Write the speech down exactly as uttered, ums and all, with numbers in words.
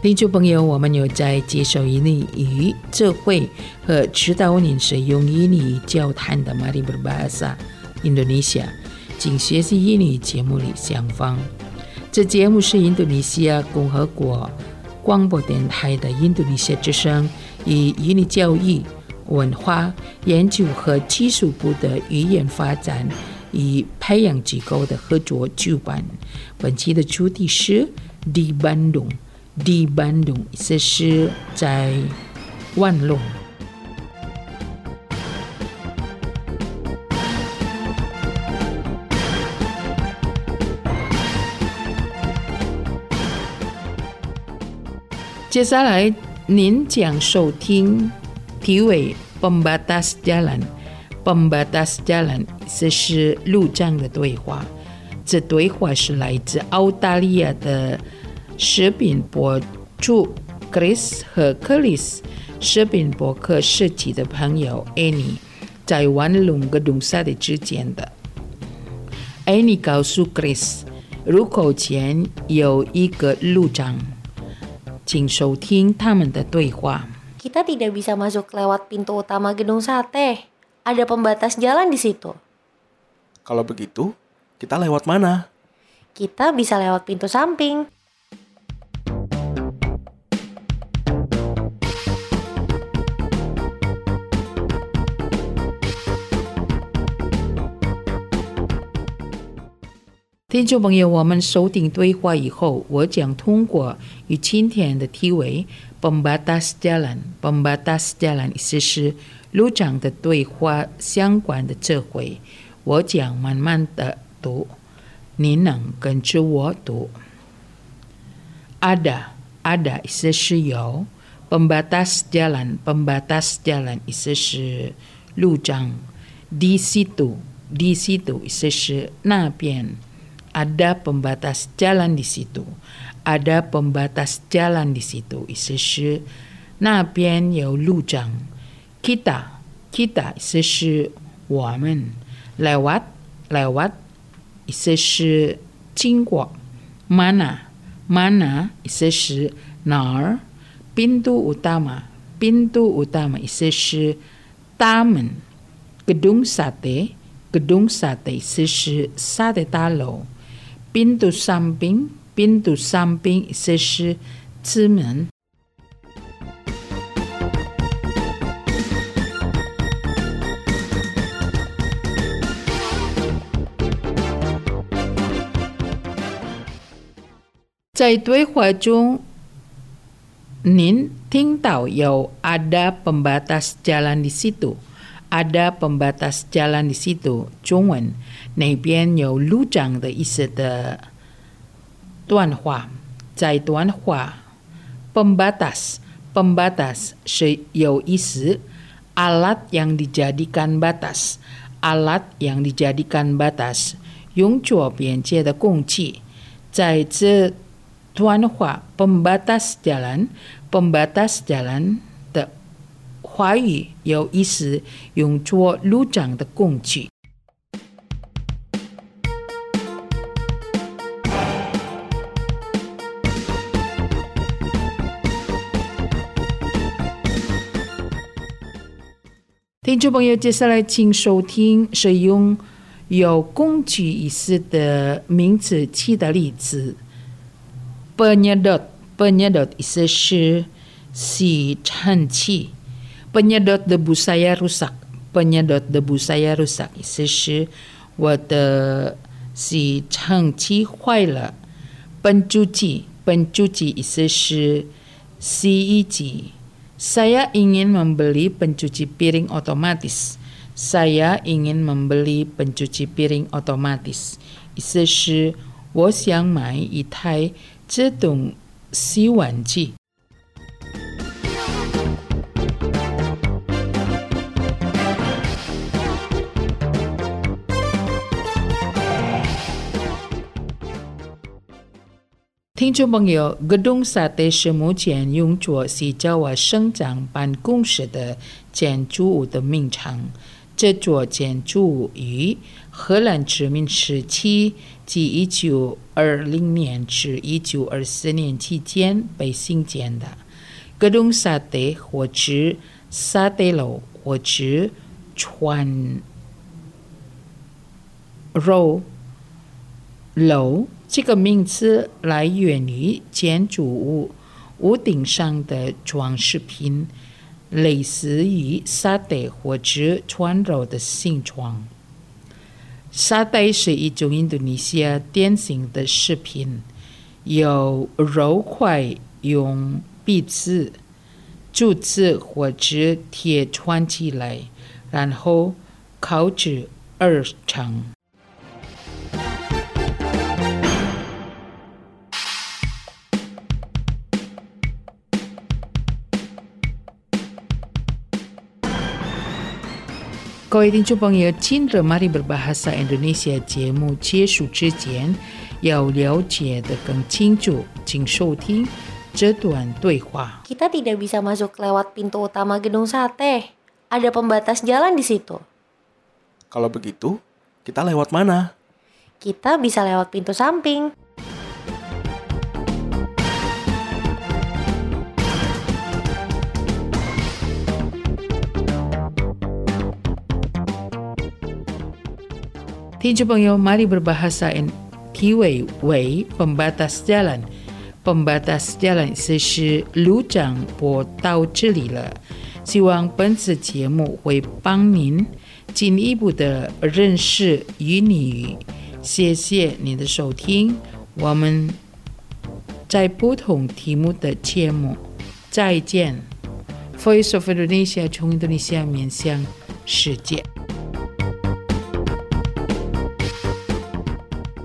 听众朋友，我们有在接受印尼语智慧和指导您使用印尼语交谈的 Mari Berbahasa Indonesia 请学习印尼语节目里相逢。这节目是印度尼西亚共和国广播电台的印度尼西亚之声以印尼教育、文化研究和技术部的语言发展与培养机构的合作举办。本期的主题是 Di Bandung。Di Bandung 意思是在万隆。接下来您将收听题为 Pembatas Jalan。Pembatas Jalan 意思是路障的对话。这对话是来自澳大利亚的视频博主 Chris 和 Chris 视频博客设计的朋友 Annie 在万隆gedung sate之间的。Annie 告诉 Chris 入口前有一个路障，请收听他们的对话。 Kita tidak bisa masuk lewat pintu utama gedung sate. Ada pembatas jalan di situ. Kalau begitu, kita lewat mana? Kita bisa lewat pintu samping. Teman-teman 听众朋友，我们收听对话以后，我将通过与今天的题为 Pembatas Jalan。Pembatas Jalan 意思是路障的对话相关的智慧，我将慢慢的读，您能跟着我读。Ada ada 意思是有 Pembatas Jalan Pembatas Jalan 意思是路障。Di situ Di situ 意思是那边。Ada pembatas jalan di situ. Ada pembatas jalan di situ 意思是那边有路障。Kita kita 意思是我们。Lewat lewat 意思是经过。Mana mana 意思是哪儿。Pintu utama pintu utama 意思是大门。Gedung sate gedung sate 意思是sate大楼。Pintu samping pintu samping 意思是侧门。在对话中，您听到有 ada pembatas jalan di situ。Ada pembatas jalan di situ 中文那边有路障的意思的段话。在段话 pembatas pembatas 是有意思 alat yang dijadikan batas alat yang dijadikan batas 用作边界的工具。在这段话 pembatas jalan pembatas jalan华语有意思用作路障的工具。听众朋友，接下来请收听使用有工具意思的名词器的例子。Penyedot penyedot 意思是吸尘器。Penyedot debu saya rusak. Penyedot debu saya rusak 意思是我的吸尘器坏了。Pencuci pencuci 意思是洗衣机。Saya ingin membeli pencuci piring otomatis. Saya ingin membeli pencuci piring otomatis 意思是我想买一台自动洗碗机。听众朋友 gedung sate 是目前用作西爪哇省长办公室的建筑物的名称。 这座建筑于荷兰殖民时期即一九二零年至一九二四年期间被兴建的。gedung sate 或指 sate 楼或指串肉楼，这个名词来源于建筑物屋顶上的装饰品，类似于沙爹或者串肉的形状。沙爹是一种印度尼西亚典型的食品，由肉块用篦子、竹子或者铁串起来，然后烤制而成。各位听众朋友，今日 Mari Berbahasa Indonesia 节目结束之前，要了解的更清楚，请收听这段对话。 Kita tidak bisa masuk lewat pintu utama gedung sate. Ada pembatas jalan di situ. Kalau begitu, kita lewat mana? Kita bisa lewat pintu samping. Tinju mari berbahasa in 题尾为 pembatas jalan. Pembatas jalan 意思是路障坡到这里了。希望本次节目会帮您进一步的认识印尼语。谢谢你的收听，我们在不同题目的节目再见。Voice of Indonesia 从印度尼西亚面向世界。